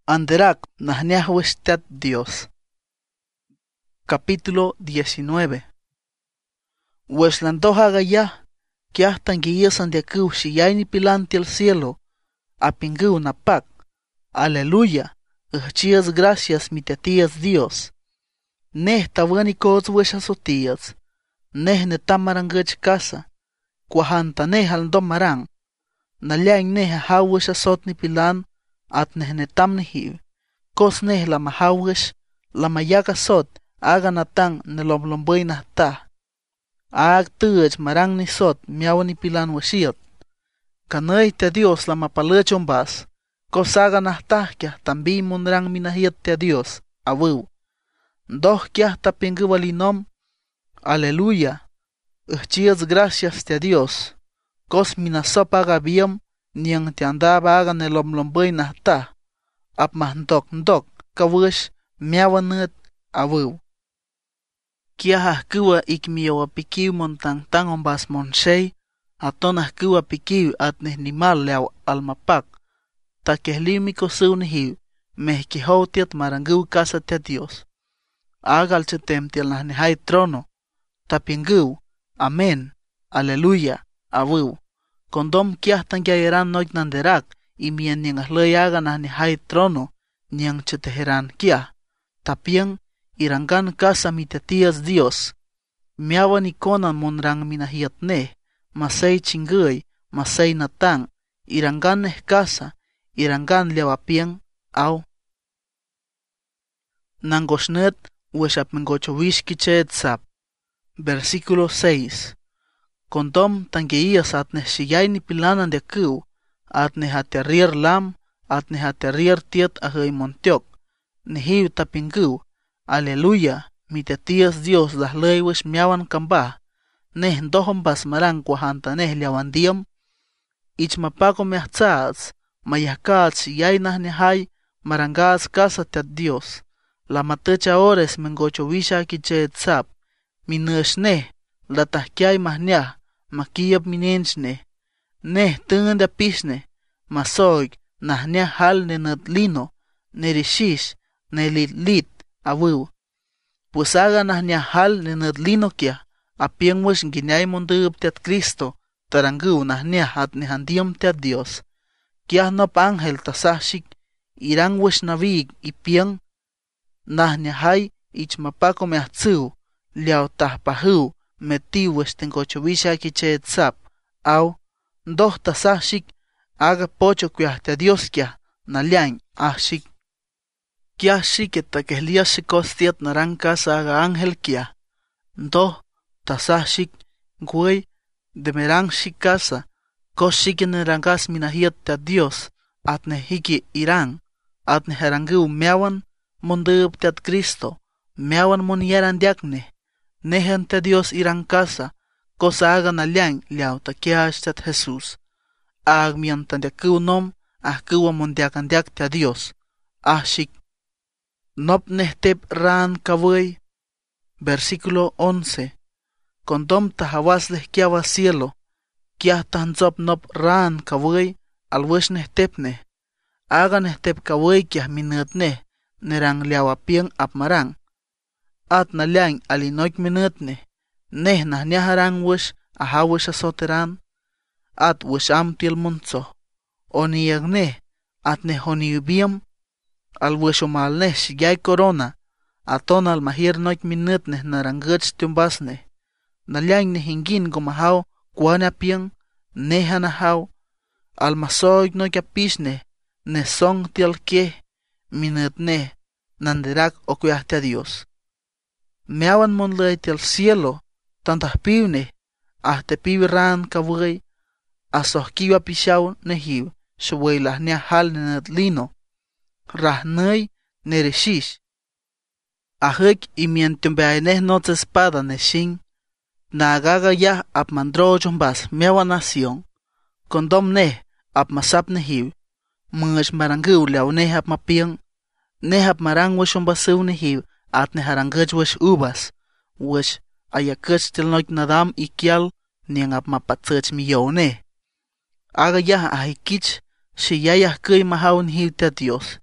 Anderak Nahniahwestat Dios. Capítulo 19. Weslandoja gaya, que hasta guíasan de acu shiyaini pilanti el cielo, apingu napak. Aleluya, chias gracias mi tetías Dios. Neh tawani koz weshasotías, neh netamarangach casa, cuajanta neh aldomarang, nalyang neh haweshasot ni pilan, at neh netam nehiv, kos neh la mahawesh, la mayaka sot, aga natang nelomlomboy nahta. Ag tuj marang ni sot, miawa ni pilan washiot. Kanay te Dios la mapalachon bas, kos aga nahtahkia, tambi munrang minahiet te Dios, awu. Doh kia tapingu walinom, aleluya, chias gracias te Dios, kos minasop aga biam, niang te andaba aga nelomlomboy nahta, ap mahdok ndok, kawish, miawanut, awu. Kia kuwa ik miawa pikiw montang tangon bas monshey, atonah kuwa pikiw at nehnimal leaw almapak, ta kehlimiko sunihiw, mehkihotiat marangu casa te Dios. Agal chetem tiel nahnehay trono, tapingu, amen, aleluya, awu. Kondom kiah tangyayeran noik nanderak, imien niang ahlay aga nahnehay trono, niang cheteheran kiah, tapiang, irangan casa mitetias Dios. Miawan ikonan monrang minahiat neh, masay chinguy, masay natang, irangan neh casa, irangan lewapiang, au. Nangoshnet, weshap mengochowish kichet sap. Versículo 6. Kondom tangeías at neh shiyay ni pilanan de akiw, at neh aterrier lam, at neh aterrier tiet ahay montiok, nehiw tapingu, aleluya, mi tetías Dios dahlay wesh miawan kambah, neh ndohom bas marang cuajanta neh liawandiam, ich mapako mehtzaats, mayahkaats shiyay nahnehay, marangaats casa te Dios, la matecha ores mengochowisha kichet sap, minush neh, la tahkiay mahniah, makiyab minench neh tunda pishne, masoig, nahniah hal nenatlino, nerishish, nelitlit, awu. Pues haga nahniah hal nenatlino kia, apiang wesh nginyay mondub teat Cristo, tarangu nahniah at nehandiam teat Dios. Kiah nop ángel tasashik, irang wesh navig ipiang, nahniahay ich mapako meahtziw, liaw tahpahiw, meti wesh tengochowisha kichet sap, au, ndoh tasashik, aga pocho kuya te Dios kia, nalyang, ahshik. Kia shiketa kehlia shikostiat narang casa aga ángel kia, ndoh tasashik, güey, demerang shikasa, kos shikin nerangas minahiat te Dios, at nehiki irang, at neharangu meawan, mondub teat Cristo, meawan moniaran diakne, nehan te Dios irang casa, cosa hagan alyang liaw takiash teat Jesús. Ag miantan diakiw nom, ahkiwa mondiakan diak te Dios, ahshik. Nop nehtep ran kawey. Versículo 11. Kondom tahawas lehkiawa cielo, kiah tanzop nop ran kawey, alwesh nehtepne. Aga nehtep kawey kiah minutne, nerang liawapiang apmarang. At nalyang alinoik minutne, neh nahniaharang wesh ahawesh asoteran. At wesh amtiel monzo, oniyag neh, at neh oniyubiam, al wesh omal neh shiyay corona, aton al mahir noik minut neh narangach tiumbasne. Nalyang nehingin gomahaw kuan apiang, neh anahaw, al masoig noik apishne, neh song tiel kieh, minut neh, nanderak okuyahte a Dios. Meawan monlay tiel cielo, tantah piwne, ahte piwiran kaway, asohkiwa pishaw nehiw, shwaylah nia hal nenatlino, rahnay nereshish. Ahik imientumbeay neh nots espada neshin, naagaga yah ap mandrochon bas meawan nación, kondom neh ap masap nehiw, much marangiw leaw neh ap mapiang, neh ap marang weshon basiw nehiw, at neh arangach wesh ubas, wesh ayakach til noik nadam ikial, niang ap mapatsach miyow neh. Aga yah ahikich, shiyayah kuy mahaw nehiw te Dios,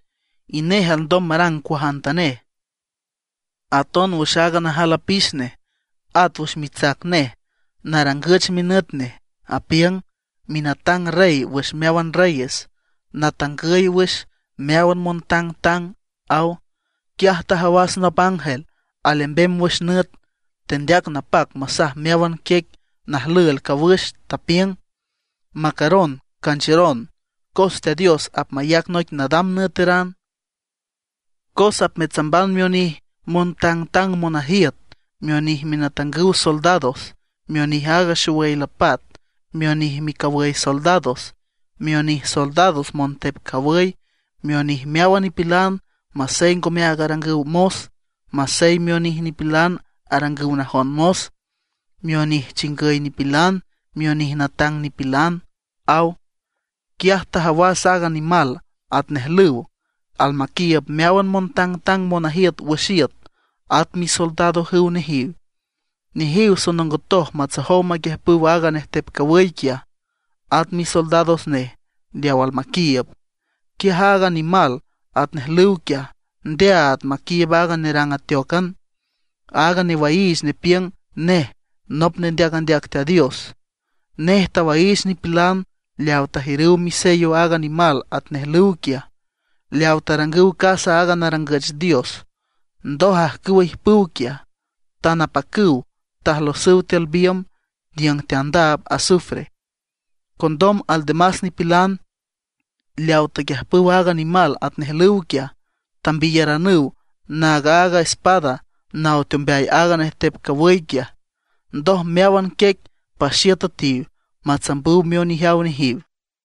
ineh aldom marang kwahantane. Aton wushaga na halapishne, at wush mitzakne, naranguch minutne, apiang, minatang rey wush meawan reyes, natanguy wush meawan montang tang, au, kiahta hawas nop ángel, alembem wush nut, tendiak napak masah meawan kek, nahlul kawush, tapiang, makaron, kanchiron, koste Dios ap mayak noik nadam nuteran, kos ap metzamban mionih montang tang monahiet, mionih minatangu soldados, mionih haga shuwey lapat, mionih mikawey soldados, mionih soldados montep kawey, mionih meawan ipilan, masey ngome agarangu mos, masey mionih nipilan arangu nahon mos, mionih chingay nipilan, mionih natang nipilan, au, kiahta hawas aga animal at nehluw, almakiyab meawan montang tang monahiet washiet, at mi soldado hiw nehiw. Nehiw sonongotoh matzahow magyahpuw aga nehtep kaweykia, at mi soldados ne, diawal makiyab. Kia haga animal at nehluw kia, ndea at makiyab aga nerang atiokan, aga newaish nepiang neh, nop nendiagandiakte a Dios. Neh tawaish nipilan, liaw tahiriw mi sello aga animal at nehluw kia, liaw taranguw casa aga narangach Dios. Ndohah kuwih puwkia, tanapakuw, tahlosuw telbiam, diang teandab azufre. Kondom al demás nipilan, liaw tagyahpuw aga animal at nehluw kia, tambillaranuw, naga aga espada, naw tembeay aga nehtep kaweykia. Ndoh meawan kek, pashiatatiw, matzambuw mionihaw nehiw.